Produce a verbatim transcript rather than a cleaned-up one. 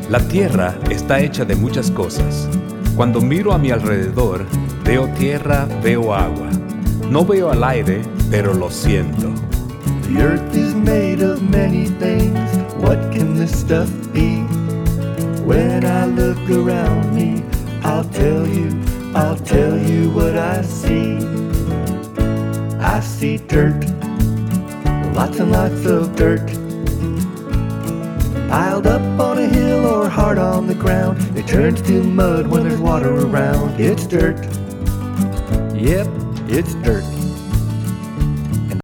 La tierra está hecha de muchas cosas. Cuando miro a mi alrededor, veo tierra, veo agua. No veo al aire, pero lo siento. The earth is made of many things. What can this stuff be? When I look around me, I'll tell you, I'll tell you what I see. I see dirt, lots and lots of dirt, piled up on a hill or hard on the ground. It turns to mud when there's water around. It's dirt. Yep, it's dirt.